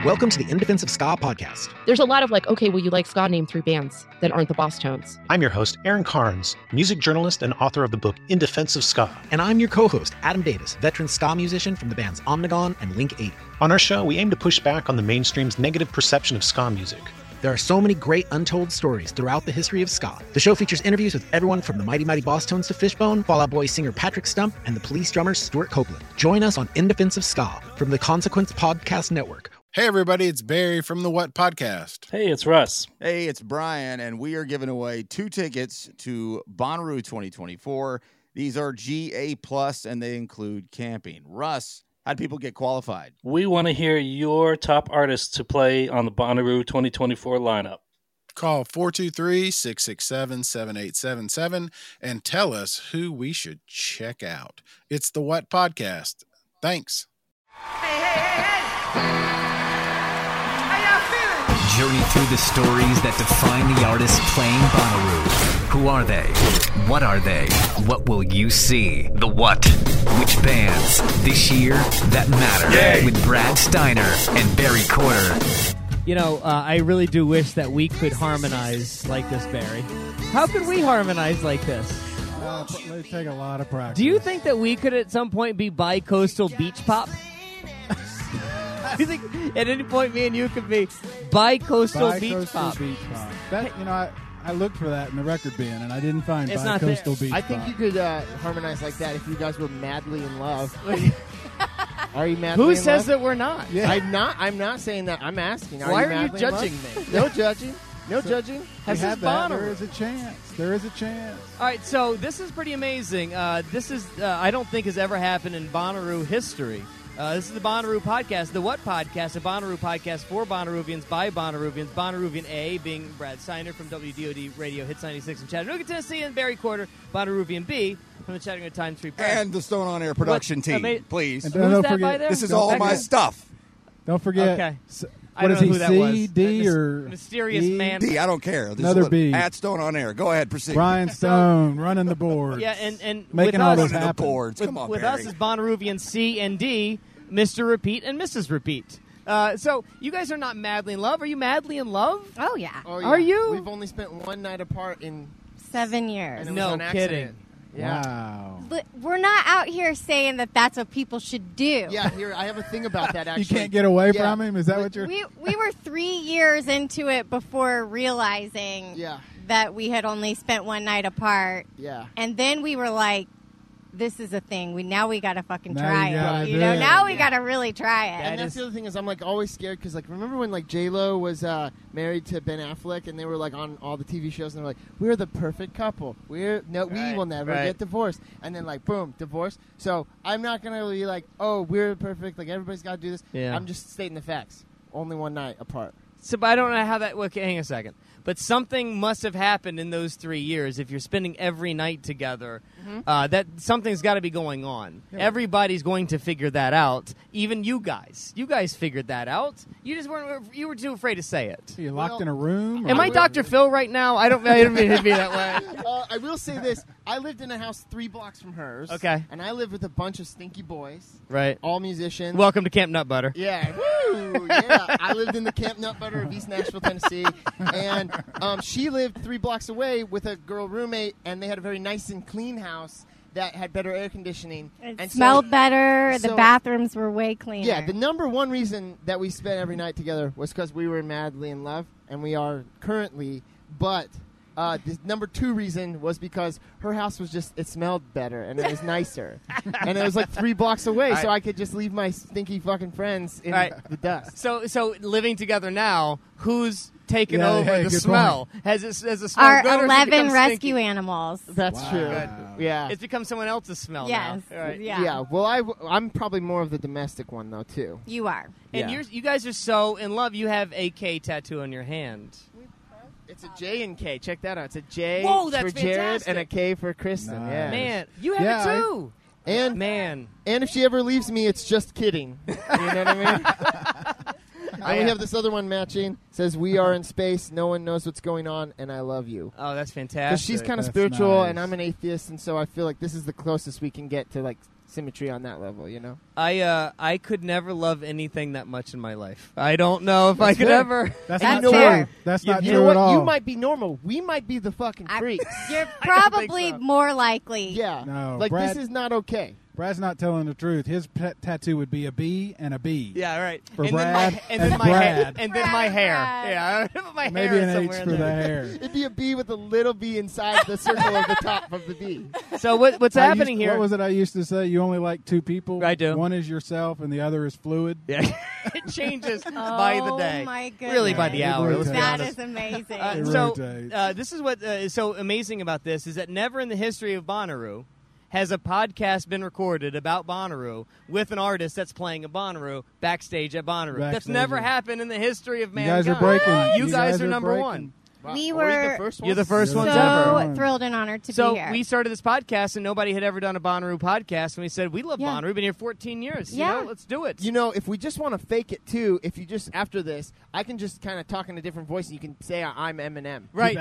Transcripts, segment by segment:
Welcome to the In Defense of Ska podcast. There's a lot of like, okay, well, you like ska, name 3 bands that aren't the Boss Tones. I'm your host, Aaron Carnes, music journalist and author of the book In Defense of Ska. And I'm your co-host, Adam Davis, veteran ska musician from the bands Omnigone and Link 80. On our show, we aim to push back on the mainstream's negative perception of ska music. There are so many great untold stories throughout the history of ska. The show features interviews with everyone from the Mighty Mighty Boss Tones to Fishbone, Fall Out Boy singer Patrick Stump, and the Police drummer Stuart Copeland. Join us on In Defense of Ska from the Consequence Podcast Network. Hey everybody, it's Barry from the What Podcast. Hey, it's Russ. Hey, it's Brian, and we are giving away 2 tickets to Bonnaroo 2024. These are GA+, and they include camping. Russ, how do people get qualified? We want to hear your top artists to play on the Bonnaroo 2024 lineup. Call 423-667-7877 and tell us who we should check out. It's the What Podcast. Thanks. Hey. How y'all feeling? Journey through the stories that define the artists playing Bonnaroo. Who are they? What are they? What will you see? The What? Which bands? This year, that matter. Yay. With Brad Steiner and Barry Corder. You know, I really do wish that we could harmonize like this, Barry. How could we harmonize like this? They take a lot of practice. Do you think that we could at some point be bi-coastal beach pop? Do you think at any point me and you could be bi-coastal beach pop? That, you know, I looked for that in the record bin, and I didn't find it's bi-coastal beach I think pop. you could harmonize like that if you guys were madly in love. Are you madly Who in says love? that we're not? Yeah. I'm not saying that. I'm asking. Why are you madly in judging love? me? No judging. No judging. This is Bonnaroo. There is a chance. There is a chance. All right, so this is pretty amazing. This is, I don't think, has ever happened in Bonnaroo history. This is the Bonnaroo Podcast, the What Podcast, a Bonnaroo podcast for Bonnaroovians by Bonnaroovians. Bonnaroovian A being Brad Steiner from WDOD Radio Hits 96 in Chattanooga, Tennessee, and Barry Corder, Bonnaroovian B from the Chattanooga Times-Free Press. And the Stone on Air production team, please. And Who's don't that forget, by there? This is all my stuff. Don't forget. Okay. What I is don't he, know who that was. C, D, or Mysterious E? man. D, I don't care. This Another is what, B. At Stone on Air. Go ahead, proceed. Brian Stone running the board. Yeah, and making with all us, this Running the happen. boards. Come on, with Barry. us is Bonnaroovian C and D, Mr. Repeat and Mrs. Repeat. So you guys are not madly in love. Are you madly in love? Oh, yeah. Oh, yeah. Are you? We've only spent one night apart in 7 years. and it was No on kidding. accident. Yeah. Wow. But we're not out here saying that that's what people should do. Yeah, here, I have a thing about that, actually. You can't get away Yeah. from him? Is that what you're... We were 3 years into it before realizing Yeah, that we had only spent one night apart. yeah. And then we were like, this is a thing. Now we got to fucking Now try you gotta it. do You know, it. now we got to really try it. And that's the other thing is I'm like always scared because like remember when like J-Lo was married to Ben Affleck and they were like on all the TV shows and they were like we're the perfect couple. We will never get divorced. And then like boom, divorce. So I'm not gonna be like we're perfect. Like everybody's got to do this. Yeah. I'm just stating the facts. Only one night apart. So, but I don't know how that. Okay, hang a second. But something must have happened in those 3 years. If you're spending every night together, that something's got to be going on. Yeah. Everybody's going to figure that out. Even you guys. You guys figured that out. You just weren't. You were too afraid to say it. Are you locked in a room? Am I Dr. Phil right now? I don't mean to be that way. I will say this. I lived in a house 3 blocks from hers. Okay. And I lived with a bunch of stinky boys. Right. All musicians. Welcome to Camp Nut Butter. Yeah, woo! Yeah, I lived in the Camp Nut Butter of East Nashville, Tennessee, and she lived 3 blocks away with a girl roommate, and they had a very nice and clean house that had better air conditioning. It and smelled better. The so- bathrooms were way cleaner. Yeah, the number one reason that we spent every night together was because we were madly in love, and we are currently, but... the number 2 reason was because her house was it smelled better and it was nicer. And it was like 3 blocks away, so I could just leave my stinky fucking friends in the dust. So living together now, who's taken Yeah, over hey, the good smell? Has the smell Our good, or has it 11 become rescue stinky? animals. That's true. Yeah. It's become someone else's smell Yes. now. All right. Yeah. Well, I'm probably more of the domestic one, though, too. You are. And Yeah. you guys are so in love. You have a K tattoo on your hand. It's a J and K. Check that out. It's a J Whoa, that's for Jared fantastic. and a K for Kristen. Nice. Yeah. Man, you have Yeah, it too. And Man. if she ever leaves me, it's just kidding. You know what I mean? And we have this other one matching. Says, we are in space. No one knows what's going on, and I love you. Oh, that's Because fantastic. she's kind of That's spiritual, nice. and I'm an atheist, and so I feel like this is the closest we can get to, like, symmetry on that level, you know? I could never love anything that much in my life. I don't know if I could fair. ever. That's And not you know true. what? That's You not know true what? at all. You might be normal. We might be the fucking freaks. You're think probably so. more likely. Yeah. No, like, Brad- this is not okay. Brad's not telling the truth. His tattoo would be a B and a B. Yeah, right. For and Brad then my, and then my Brad. hair. And then my hair. Brad. Yeah, my Maybe hair an is H somewhere for in the there. hair. It'd be a B with a little B inside the circle of the top of the B. So what's happening here? What was it I used to say? You only like two people. I do. One is yourself, and the other is fluid. Yeah, it changes by the day. Oh my goodness. Really by the hour. Let's be That honest. is amazing. It So rotates. this is what is so amazing about this is that never in the history of Bonnaroo has a podcast been recorded about Bonnaroo with an artist that's playing a Bonnaroo backstage at Bonnaroo. That's Backstage, never yeah. happened in the history of You mankind. guys are breaking. You guys are number breaking. one. Wow. We Are were the first You're the ones? first ones so ever. thrilled and honored to So be here. we started this podcast, and nobody had ever done a Bonnaroo podcast, and we said, we love Yeah. Bonnaroo. We've been here 14 years. Yeah. You know, let's do it. You know, if we just want to fake it, too, if you just, after this, I can just kind of talk in a different voice, and you can say I'm Eminem. Right.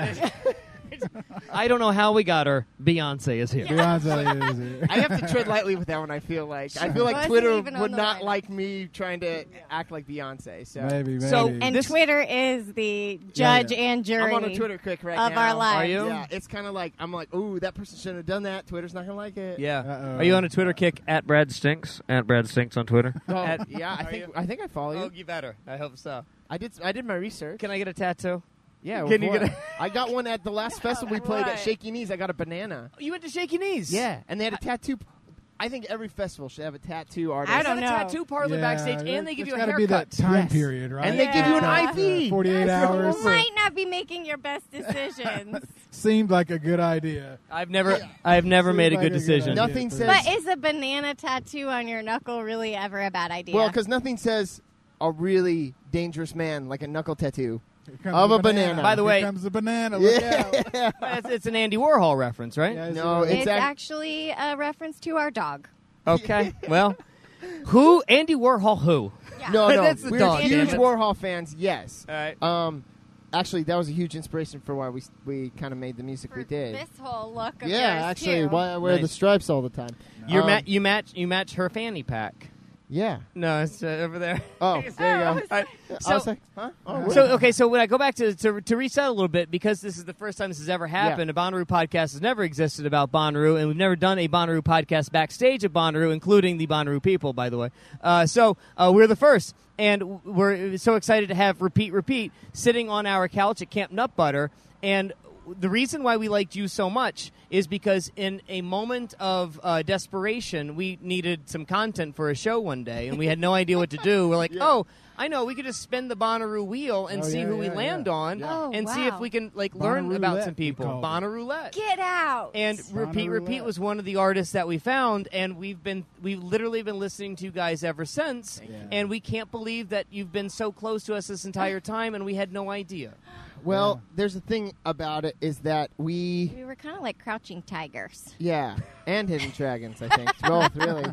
I don't know how we got her. Beyonce is here. Beyonce is here. I have to tread lightly with that one, I feel like. I feel like Wasn't Twitter even on would the not line. like me trying to act like Beyonce. So Maybe. So- and This- Twitter is the judge yeah. and jury I'm on a Twitter kick right of now. our lives. Are you? Yeah, it's kind of like, I'm like, ooh, that person shouldn't have done that. Twitter's not going to like it. Yeah. Uh-oh. Are you on a Twitter kick at Brad Stinks? At Brad Stinks on Twitter? Oh, At- yeah, I think I follow you. Oh, you better. I hope so. I did my research. Can I get a tattoo? Yeah, Can you what? get I got one at the last festival we played What? at Shaky Knees. I got a banana. You went to Shaky Knees? Yeah, and they had a tattoo. I think every festival should have a tattoo artist. I don't They have know. a tattoo parlor Yeah, backstage, and they give you a It's gotta haircut. be that time Yes. period, right? And they give you an Yeah. IV. 48 hours. You might not be making your best decisions. Seemed like a good idea. I've never made a like good a good decision. idea. Nothing for says- But is a banana tattoo on your knuckle really ever a bad idea? Well, because nothing says a really dangerous man like a knuckle tattoo. Here comes Of the a banana. By the way- Here comes the banana. Look out. Yeah. It's an Andy Warhol reference, right? Yeah, No, it's it's actually a reference to our dog. Okay. Well, who? Andy Warhol who? Yeah. no. That's the We're dog, huge damn it. Warhol fans. Yes. All right. Actually, that was a huge inspiration for why we kind of made the music For we did. this whole look of Yeah, yours, actually, too. why I wear the Nice. stripes all the time. You Um, you match her fanny pack. Yeah. No, it's over there. Oh, there you go. All right. I was like, huh? Oh, So really? okay, so when I go back to reset a little bit, because this is the first time this has ever happened, a Bonnaroo podcast has never existed about Bonnaroo, and we've never done a Bonnaroo podcast backstage at Bonnaroo, including the Bonnaroo people, by the way. So we're the first, and we're so excited to have Repeat sitting on our couch at Camp Nut Butter, and the reason why we liked you so much is because in a moment of desperation, we needed some content for a show one day, and we had no idea what to do. We're like, oh, I know, we could just spin the Bonnaroo wheel and Oh, see yeah, who we yeah, land yeah. on, Oh, and see if wow. we can learn about Bonnaroo-lette, some people. we called it. Bonnaroo-lette. Get out. And Repeat Bonnaroo-lette. was one of the artists that we found, and we've literally been listening to you guys ever since. Yeah. And we can't believe that you've been so close to us this entire time, and we had no idea. Well, there's a thing about it is that we We were kind of like crouching tigers. yeah, and Hidden Dragons, I think. Both, really.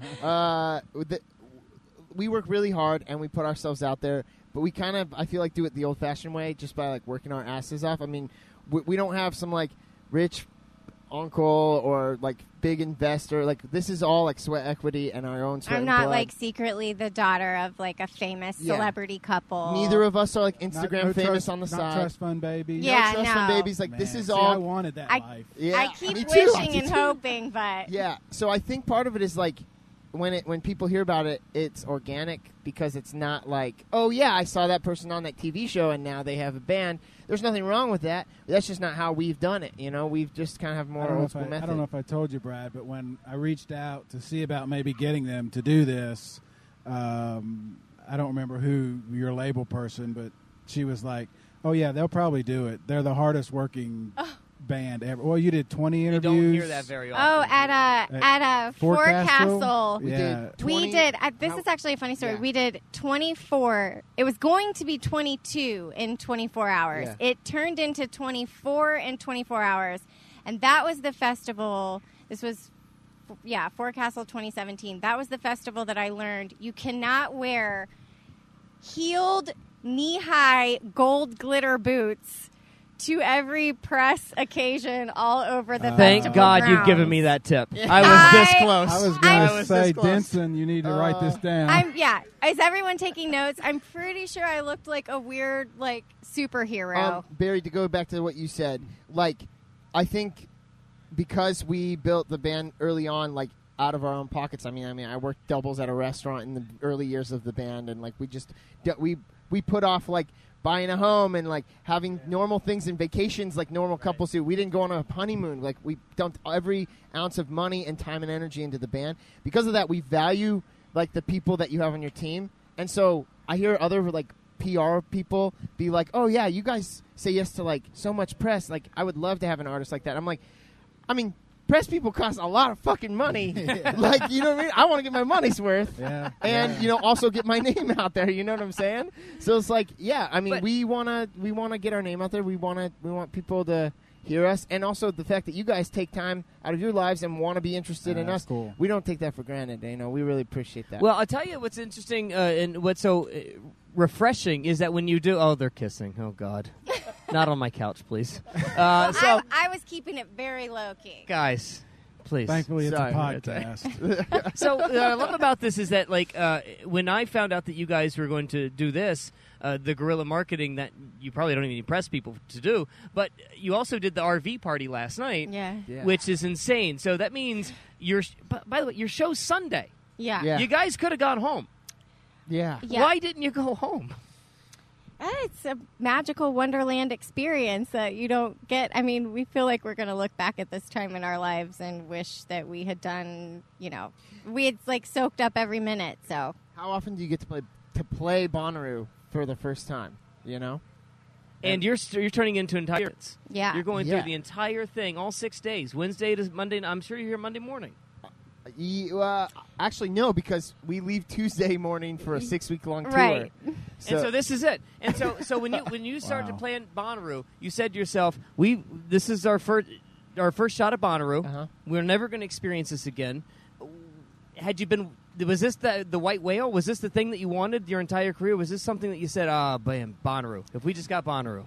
We work really hard, and we put ourselves out there, but we kind of, I feel like, do it the old-fashioned way, just by, like, working our asses off. I mean, we don't have some, like, rich uncle or, like, big investor. Like, this is all, like, sweat equity and our own sweat I'm and not blood. like secretly the daughter of like a famous Yeah. celebrity couple. Neither of us are, like, Not- Instagram no famous trust, on the not side. trust fund babies. Yeah, no trust no. fund babies. Like, this Man, is see, all... I wanted that life. Yeah, I me keep too. wishing Me and too. hoping, but Yeah, so I think part of it is like when people hear about it, it's organic because it's not like, oh yeah, I saw that person on that TV show and now they have a band. There's nothing wrong with that. That's just not how we've done it. You know, we've just kind of have I more don't know old if school I method. don't know if I told you, Brad, but when I reached out to see about maybe getting them to do this, I don't remember who your label person, but she was like, "Oh yeah, they'll probably do it. They're the hardest working band ever." Well, you did 20 You interviews. don't hear that very often. oh, at a Forecastle. We Yeah. did 20 We did. This is actually a funny story. Yeah. We did 24. It was going to be 22 in 24 hours. Yeah. It turned into 24 in 24 hours, and that was the festival. This was, Forecastle 2017. That was the festival that I learned you cannot wear heeled, knee-high, gold glitter boots to every press occasion all over the Thank festival God grounds. you've given me that tip. I was this close. I was going to say, Denson, you need to write this down. Is everyone taking notes? I'm pretty sure I looked like a weird, superhero. Barry, to go back to what you said, I think because we built the band early on, out of our own pockets. I mean, I worked doubles at a restaurant in the early years of the band, and we put off buying a home and having normal things and vacations like normal couples do. We didn't go on a honeymoon. We dumped every ounce of money and time and energy into the band. Because of that, we value the people that you have on your team. And so I hear other PR people be like, "Oh yeah, you guys say yes to so much press. I would love to have an artist like that." I'm like, press people cost a lot of fucking money. You know what I mean? I want to get my money's worth. Yeah. And, also get my name out there. You know what I'm saying? So it's we want to get our name out there. We want people to hear us. And also the fact that you guys take time out of your lives and want to be interested in us. Cool. We don't take that for granted. We really appreciate that. Well, I'll tell you what's interesting and what's so refreshing is that when you do... Oh, they're kissing. Oh, God. Not on my couch, please. I was keeping it very low-key. Guys, please. Thankfully, it's a podcast. So what I love about this is that, when I found out that you guys were going to do this, the guerrilla marketing that you probably don't even need press people to do, but you also did the RV party last night, which is insane. So that means by the way, your show's Sunday. Yeah. You guys could have gone home. Yeah. Why didn't you go home? It's a magical Wonderland experience that you don't get. I mean, we feel like we're going to look back at this time in our lives and wish that we had done, we had soaked up every minute. So how often do you get to play Bonnaroo for the first time, And you're turning into entire... Yeah. You're going through the entire thing, all 6 days, Wednesday to Monday. I'm sure you're here Monday morning. Actually, no, because we leave Tuesday morning for a 6-week-long tour. Right. And so this is it. And so when you started to plan Bonnaroo, you said to yourself, this is our first shot at Bonnaroo. Uh-huh. We're never going to experience this again. Was this the white whale? Was this the thing that you wanted your entire career? Was this something that you said, Bonnaroo, if we just got Bonnaroo?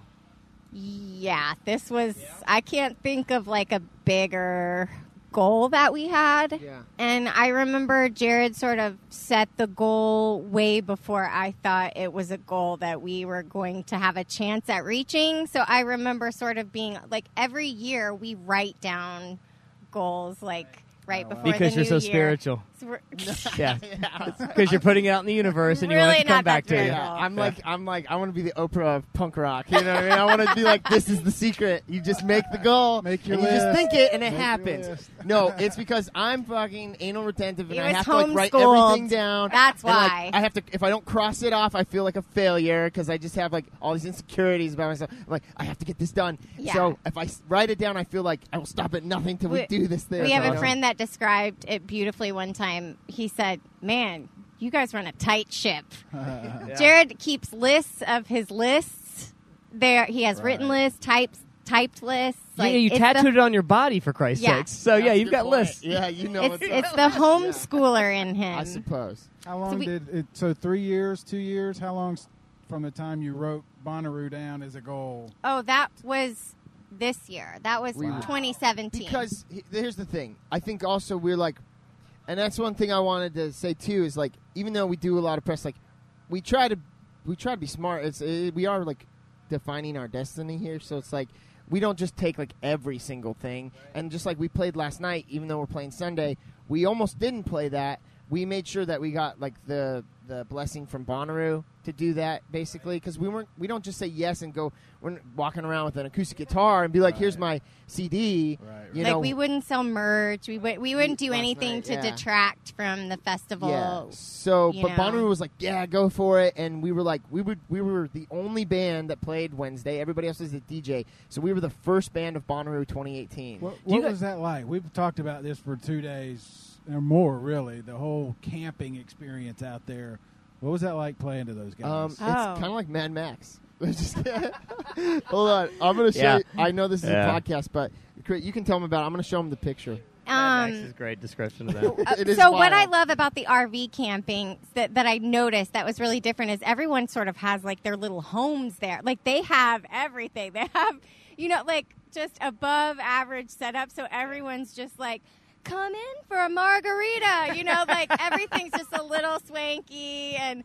Yeah, this was... I can't think of a bigger goal that we had. Yeah. And I remember Jared sort of set the goal way before I thought it was a goal that we were going to have a chance at reaching. So I remember sort of being every year we write down goals right before because the new you're so year. spiritual. Yeah, because you're putting it out in the universe and you want it Really to come not back that to you. spiritual. I'm I want to be the Oprah of punk rock. You know what I mean? I want to be this is the secret. You just make the goal. Make your and you just list. think it and it Make your happens. list. No, it's because I'm fucking anal retentive and He I was have to write homeschooled. everything down. That's And, why. I have to. If I don't cross it off, I feel like a failure because I just have all these insecurities about myself. I'm I have to get this done. Yeah. So if I write it down, I feel like I will stop at nothing till we do this thing. We have a friend that described it beautifully one time. He said, "Man, you guys run a tight ship." Jared keeps lists of his lists. There, he has written lists, typed lists. You tattooed it on your body, for Christ's Yeah. sakes. So That's you've a got good point. lists. Yeah, It's the homeschooler in him. I suppose. How long did it? So 3 years, 2 years? How long from the time you wrote Bonnaroo down as a goal? Oh, that was this year. That was 2017. Because here's the thing. I think also we're and that's one thing I wanted to say too is even though we do a lot of press, we try to be smart. We are defining our destiny here. So it's we don't just take every single thing. And just like we played last night, even though we're playing Sunday, we almost didn't play that. We made sure that we got the blessing from Bonnaroo to do that basically because we don't just say yes and go. We're walking around with an acoustic guitar and be here's my CD. Right. You know, we wouldn't sell merch. We wouldn't do anything to detract from the festival. Yeah. So, but know. Bonnaroo was yeah, go for it, and we were we were the only band that played Wednesday. Everybody else was a DJ, so we were the first band of Bonnaroo 2018. What was that like? We've talked about this for 2 days or more, really. The whole camping experience out there. What was that like playing to those guys? It's kind of like Mad Max. Hold on, I'm gonna show. Yeah. You, I know this is Yeah. a podcast, but you can tell them about it. I'm gonna show them the picture. Max's great description of that. So what I love about the RV camping that I noticed that was really different is everyone sort of has like their little homes there. Like they have everything. They have, like just above average setup. So everyone's just like, come in for a margarita. Like everything's just a little swanky. And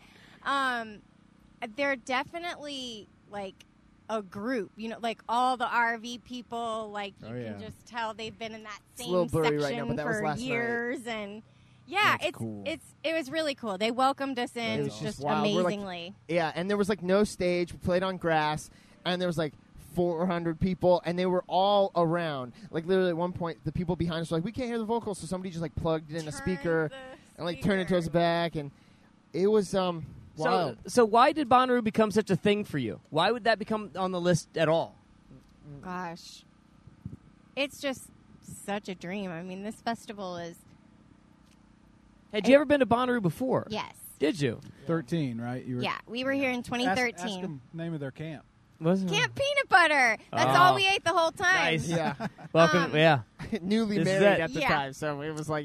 they're definitely like a group, like all the RV people, like you can just tell they've been in that same section right now, but that was for last years, night. And it's cool. it was really cool. They welcomed us in just amazingly. And there was like no stage. We played on grass, and there was like 400 people, and they were all around. Like literally at one point, the people behind us were like, "We can't hear the vocals," so somebody just like plugged in a speaker and like turned it towards the back, and it was wild. So why did Bonnaroo become such a thing for you? Why would that become on the list at all? Gosh, it's just such a dream. I mean, this festival is. Had you ever been to Bonnaroo before? Yes. Did you? 13, right? You were, we were here in 2013. Ask them the name of their camp. Camp Peanut Butter. That's all we ate the whole time. Nice. Yeah. Welcome. Newly married at the time, so it was like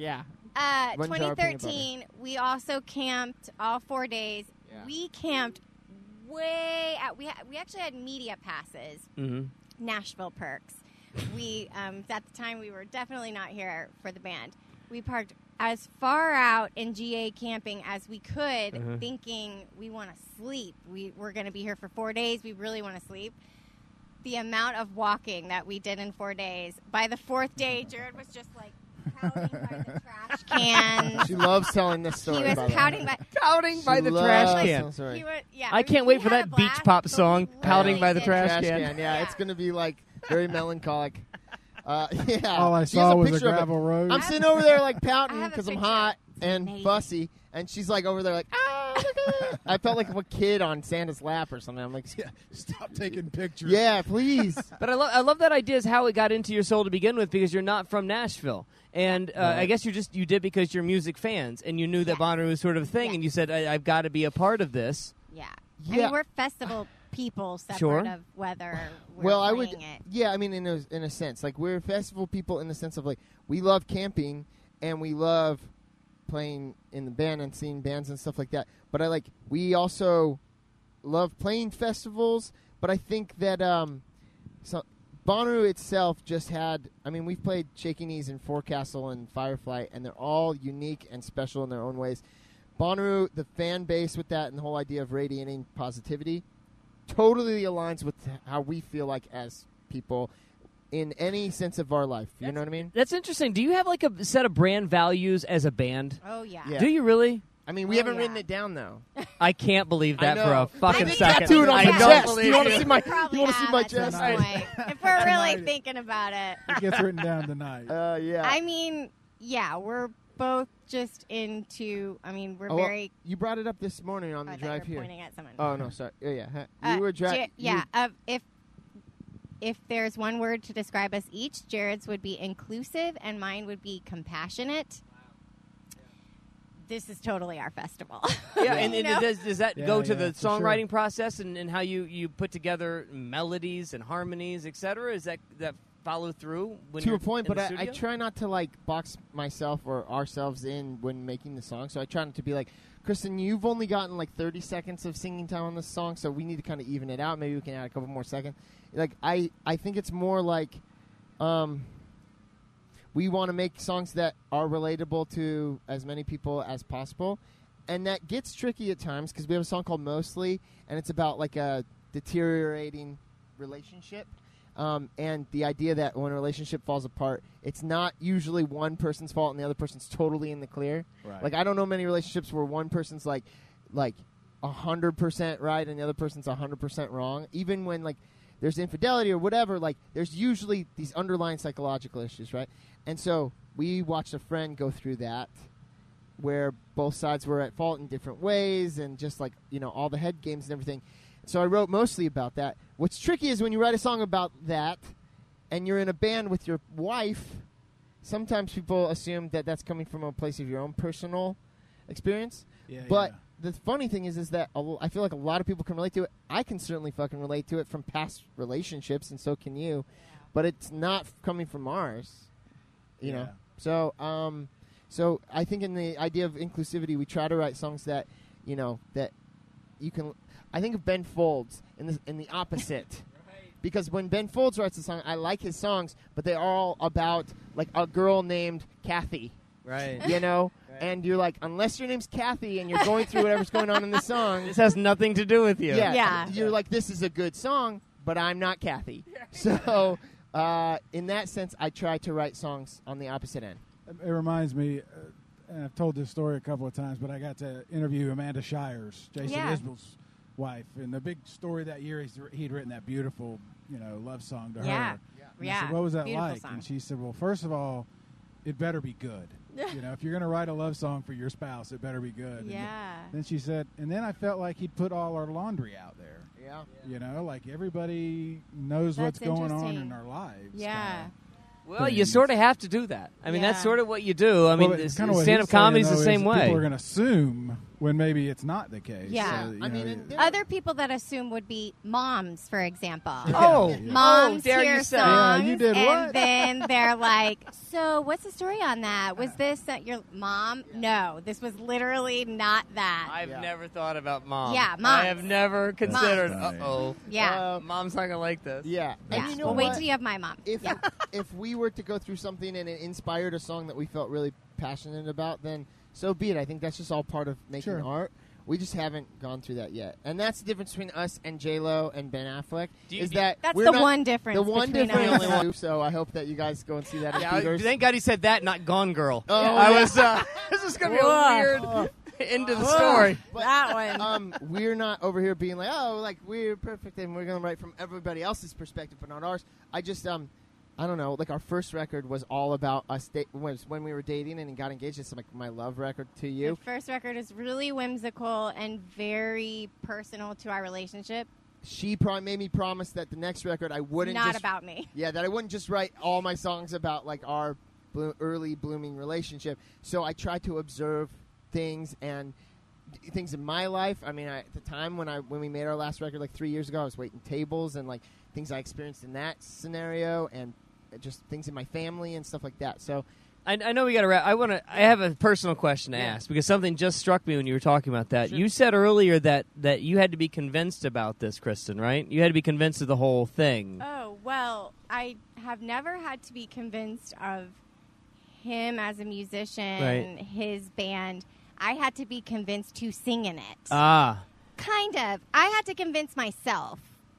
2013, we also camped all 4 days. Yeah. We camped way out. We actually had media passes, Nashville perks. We at the time we were definitely not here for the band. We parked as far out in GA camping as we could, thinking we want to sleep. We're going to be here for 4 days. We really want to sleep. The amount of walking that we did in 4 days. By the fourth day, Jared was just like pouting by the trash can. She loves telling this story. He was pouting by the trash can. I can't wait for that Beach Pop song, "Pouting by the trash can." Yeah, it's going to be like very melancholic. All I saw was a gravel road. I'm sitting over there like pouting because I'm hot and fussy, and she's like over there like, I felt like a kid on Santa's lap or something. I'm like, stop taking pictures. Yeah, please. But I love that idea is how it got into your soul to begin with, because you're not from Nashville. And I guess you did because you're music fans, and you knew that Bonnaroo was sort of a thing, and you said, I've got to be a part of this. Yeah. I mean, we're festival people separate of whether we're playing it. Yeah, I mean, in a sense. Like, we're festival people in the sense of, like, we love camping, and we love playing in the band and seeing bands and stuff like that. But we also love playing festivals, but I think that Bonnaroo itself just had, I mean, we've played Shaky Knees and Forecastle and Firefly, and they're all unique and special in their own ways. Bonnaroo, the fan base with that and the whole idea of radiating positivity totally aligns with how we feel like as people in any sense of our life. You know what I mean? That's interesting. Do you have like a set of brand values as a band? Oh, yeah. Do you really? I mean, we haven't written it down, though. I can't believe that for a fucking second. Tattooed on my chest. Believe you want to see my? Probably You want to see have my at this chest? point, if we're really thinking about it. It gets written down tonight. Yeah. I mean, we're both just into. I mean, we're very. You brought it up this morning on the drive here. Pointing at someone. Oh no, sorry. You were driving. If there's one word to describe us each, Jared's would be inclusive, and mine would be compassionate. This is totally our festival. Yeah, and does that go to the songwriting process and how you put together melodies and harmonies, etc.? Is that follow through when to a point? But I try not to box myself or ourselves in when making the song. So I try not to be like, Kristen, you've only gotten 30 seconds of singing time on this song, so we need to kind of even it out. Maybe we can add a couple more seconds. I think it's more we want to make songs that are relatable to as many people as possible. And that gets tricky at times because we have a song called Mostly, and it's about a deteriorating relationship. And the idea that when a relationship falls apart, it's not usually one person's fault and the other person's totally in the clear. Right. I don't know many relationships where one person's 100% right and the other person's 100% wrong. Even when there's infidelity or whatever, there's usually these underlying psychological issues, right? And so we watched a friend go through that where both sides were at fault in different ways and just all the head games and everything. So I wrote mostly about that. What's tricky is when you write a song about that and you're in a band with your wife, sometimes people assume that that's coming from a place of your own personal experience. But the funny thing is that I feel like a lot of people can relate to it. I can certainly fucking relate to it from past relationships, and so can you. But it's not coming from ours, you know. So so I think in the idea of inclusivity, we try to write songs that that you can. I think of Ben Folds in the opposite. Because when Ben Folds writes a song, I like his songs, but they're all about like a girl named Kathy. Right. Right. And you're like, unless your name's Kathy and you're going through whatever's going on in the song. This has nothing to do with you. Yeah. You're like, this is a good song, but I'm not Kathy. So in that sense, I try to write songs on the opposite end. It reminds me, and I've told this story a couple of times, but I got to interview Amanda Shires, Jason Isbell's wife, and the big story that year he'd written that beautiful love song to her. And I said, what was that Beautiful like? song. And she said, well, first of all, it better be good. If you're going to write a love song for your spouse, it better be good. Yeah. And then she said, and then I felt like he'd put all our laundry out there. Yeah. Like everybody knows That's what's going on interesting. in our lives. Yeah. Well, you sort of have to do that. I mean, that's sort of what you do. I mean, it's kinda what stand-up he's saying, comedy is the though, same way. People are going to assume when maybe it's not the case. Yeah. So, I mean, Other people that assume would be moms, for example. Oh, moms dare hear you say. songs, Yeah, you did and what? then they're like, "So, what's the story on that? Was this your mom? No, this was literally not that." I've never thought about mom. Yeah, I moms. have never considered. Moms. Uh-oh. Yeah. Mom's not gonna like this. Yeah. Yeah. And you know Well, wait what? till you have my mom. If we were to go through something and it inspired a song that we felt really passionate about, then so be it. I think that's just all part of making art. We just haven't gone through that yet, and that's the difference between us and J-Lo and Ben Affleck. That's we're the not- one difference. The one between difference. us. The only one. So I hope that you guys go and see that. Yeah, at theaters. thank God he said that, not Gone Girl. Oh, I yeah. was. This is gonna be a weird end to the story. That one. We're not over here being like, oh, like we're perfect and we're gonna write from everybody else's perspective, but not ours. I just I don't know. Like our first record was all about us when we were dating and got engaged. It's like my love record to you. The first record is really whimsical and very personal to our relationship. She made me promise that the next record I wouldn't Not just, about me. Yeah, that I wouldn't just write all my songs about like our early blooming relationship. So I tried to observe things and things in my life. I mean, at the time when we made our last record like 3 years ago, I was waiting tables and like things I experienced in that scenario and just things in my family and stuff like that. So I know we got to wrap. I have a personal question to ask because something just struck me when you were talking about that. Sure. You said earlier that you had to be convinced about this, Kristen, right? You had to be convinced of the whole thing. Oh, well, I have never had to be convinced of him as a musician, Right. his band. I had to be convinced to sing in it. Ah. Kind of. I had to convince myself.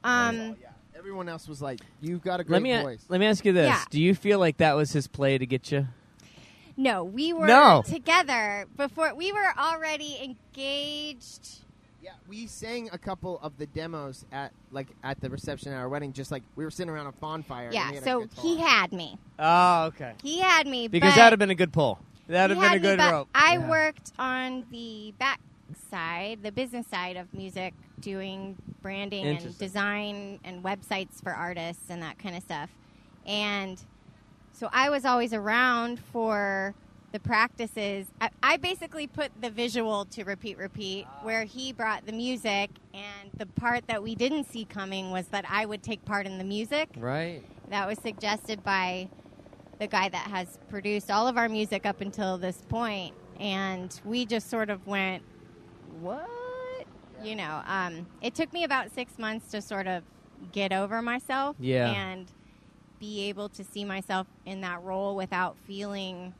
everyone else was like, "You've got a great voice." Let me ask you this: Yeah. Do you feel like that was his play to get you? No, we were No. together before. We were already engaged. Yeah, we sang a couple of the demos at the reception at our wedding. Just like we were sitting around a bonfire. and Yeah, he had a so guitar. he had me. Oh, okay. He had me. Because but that'd have been a good pull. That'd he have been a had me, good but rope. I worked on the back side, the business side of music, doing branding and Interesting. design and websites for artists and that kind of stuff. And so I was always around for the practices. I basically put the visual to repeat, where he brought the music, and the part that we didn't see coming was that I would take part in the music. Right. That was suggested by the guy that has produced all of our music up until this point, and we just sort of went, what? You know, it took me about 6 months to sort of get over myself and be able to see myself in that role without feeling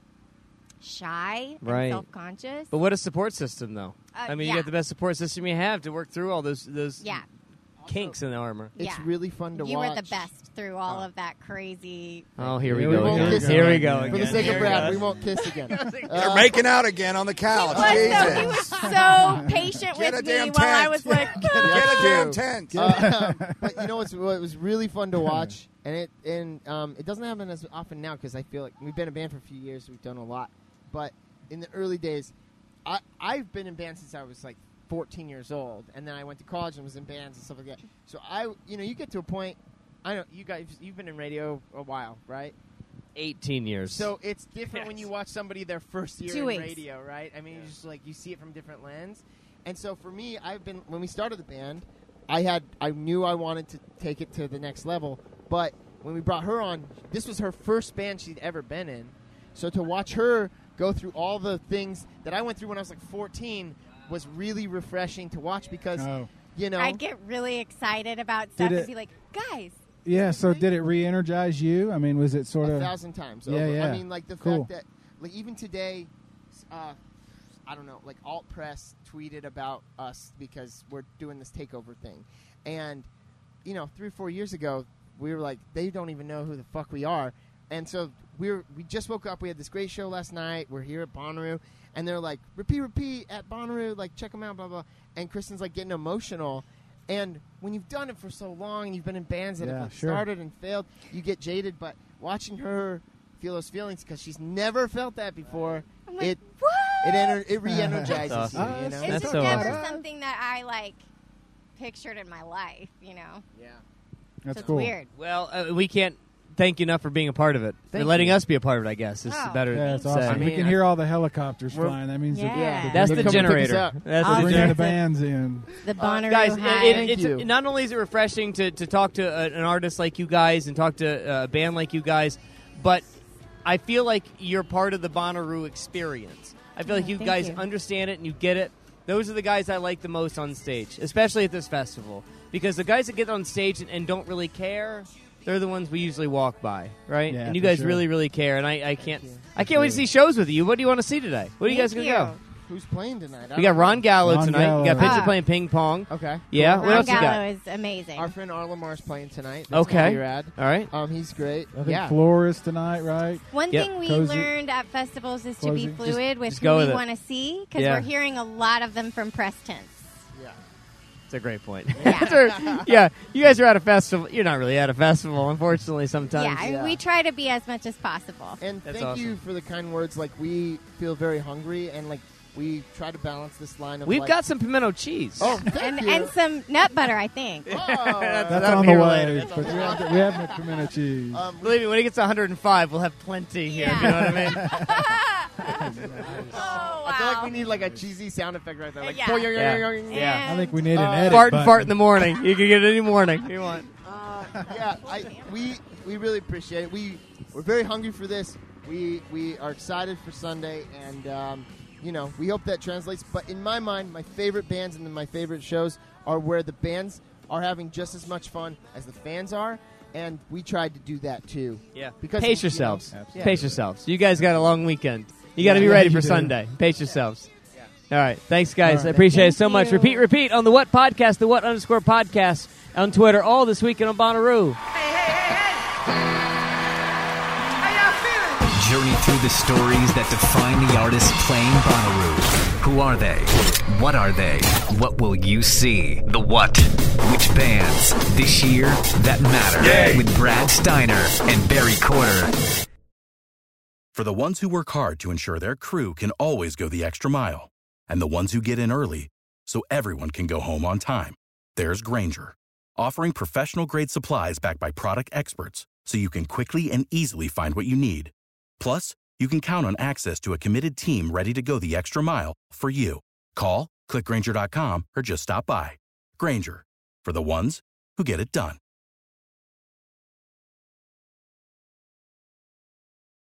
shy Right. and self-conscious. But what a support system, though. I mean, you yeah. got the best support system you have to work through all those Yeah. kinks in the armor. It's Yeah. really fun to You watch. were the best through all of that crazy. Oh, here we Here go we won't again. kiss Here we again. go For again. the sake Here of we Brad, go. we won't kiss again. They're making out again on the couch. He Jesus. was so patient Get a with me damn while I tent. was like, Get a damn tent. But you know what was really fun to watch, and it doesn't happen as often now because I feel like we've been a band for a few years, we've done a lot, but in the early days, I've been in bands since I was like 14 years old, and then I went to college and was in bands and stuff like that. So you get to a point. I know you guys, you've been in radio a while, right? 18 years. So it's different when you watch somebody their first year 2 in weeks. radio, right? I mean, you just like you see it from different lens. And so for me, when we started the band, I knew I wanted to take it to the next level. But when we brought her on, this was her first band she'd ever been in, So to watch her go through all the things that I went through when I was like 14 was really refreshing to watch because, you know. I'd get really excited about stuff and be like, guys. Yeah, so did it re-energize you? I mean, was it sort of 1,000 times Yeah, over. yeah. I mean, like the fact that, like even today, I don't know, like Alt Press tweeted about us because we're doing this takeover thing. And, you know, 3 or 4 years ago, we were like, they don't even know who the fuck we are. And so we just woke up. We had this great show last night. We're here at Bonnaroo. And they're like, repeat at Bonnaroo. Like, check them out, blah, blah. And Kristen's like getting emotional. And when you've done it for so long and you've been in bands that have started and failed, you get jaded. But watching her feel those feelings because she's never felt that before, like, it re-energizes awesome. you, you know? It's just never something that I, like, pictured in my life, you know? Yeah. That's so cool. It's weird. Well, we can't thank you enough for being a part of it. and letting us be a part of it, I guess, is better. Yeah, it's to awesome. say. I mean, we can hear all the helicopters flying. That means that's the generator. That's the bringing the bands in. The Bonnaroo guys, High. not only is it refreshing to talk to an artist like you guys and talk to a band like you guys, but I feel like you're part of the Bonnaroo experience. I feel like you guys understand it and you get it. Those are the guys I like the most on stage, especially at this festival. Because the guys that get on stage and don't really care, they're the ones we usually walk by, right? Yeah, and you for guys sure. really, really care. And I can't wait to see shows with you. What do you want to see today? What are you guys going to go? Who's playing tonight? We got Ron Gallo Ron tonight. Gallo. We got Pitcher playing ping pong. Okay. Yeah. Cool. What else you Gallo got? is amazing. Our friend Arlo Mars playing tonight. That's Okay. gonna be rad. All right. He's great. I think yeah. Floor is tonight, right? One thing we Cozy. learned at festivals is to be Closing. fluid with just who go we with it. want to see because Yeah. we're hearing a lot of them from press tents. Yeah. That's a great point. Yeah. Yeah, you guys are at a festival. You're not really at a festival, unfortunately, sometimes. Yeah, we try to be as much as possible. And That's thank awesome. you for the kind words. Like, we feel very hungry, and, like, we try to balance this line of, We've like, got some pimento cheese. Oh, thank you. And some nut butter, I think. That's That'll on be the here way. later. But we have the pimento cheese. Believe me, when it gets to 105, we'll have plenty here. Yeah. You know what I mean? Oh, I feel like wow. we need, like, a cheesy sound effect right there. Like, Yeah. boing. Yeah. I think we need an edit Fart and button. fart in the morning. You can get it any morning you want. Yeah, we really appreciate it. We're very hungry for this. We are excited for Sunday, and you know, we hope that translates. But in my mind, my favorite bands and my favorite shows are where the bands are having just as much fun as the fans are, and we tried to do that too. Yeah. Because Pace you know, yourselves. yeah. Pace yourselves. You guys got a long weekend. You got to be Yeah, ready you for do. Sunday. Pace yourselves. All right. Thanks, guys. All right. I appreciate it so Thank much. you. Repeat on the What Podcast, the What_podcast on Twitter, all this weekend on Bonnaroo. Journey through the stories that define the artists playing Bonnaroo. Who are they? What are they? What will you see? The what? Which bands? This year that matter. With Brad Steiner and Barry Corder. For the ones who work hard to ensure their crew can always go the extra mile, and the ones who get in early so everyone can go home on time, there's Grainger, offering professional-grade supplies backed by product experts so you can quickly and easily find what you need. Plus, you can count on access to a committed team ready to go the extra mile for you. Call, click Grainger.com, or just stop by. Grainger, for the ones who get it done.